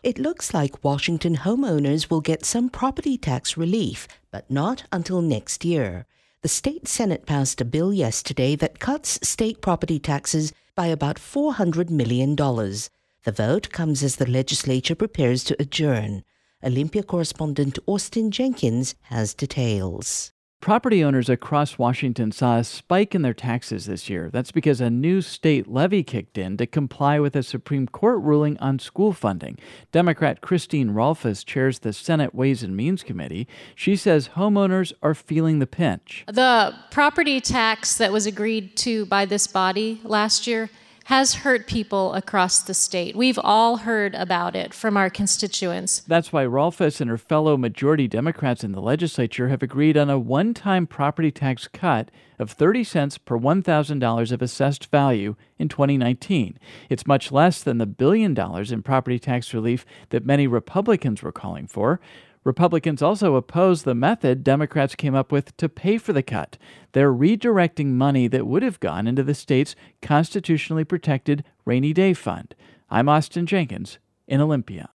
It looks like Washington homeowners will get some property tax relief, but not until next year. The state Senate passed a bill yesterday that cuts state property taxes by about $400 million. The vote comes as the legislature prepares to adjourn. Olympia correspondent Austin Jenkins has details. Property owners across Washington saw a spike in their taxes this year. That's because a new state levy kicked in to comply with a Supreme Court ruling on school funding. Democrat Christine Rolfes chairs the Senate Ways and Means Committee. She says homeowners are feeling the pinch. The property tax that was agreed to by this body last year has hurt people across the state. We've all heard about it from our constituents. That's why Rolfes and her fellow majority Democrats in the legislature have agreed on a one-time property tax cut of 30 cents per $1,000 of assessed value in 2019. It's much less than the $1 billion in property tax relief that many Republicans were calling for. Republicans also oppose the method Democrats came up with to pay for the cut. They're redirecting money that would have gone into the state's constitutionally protected rainy day fund. I'm Austin Jenkins in Olympia.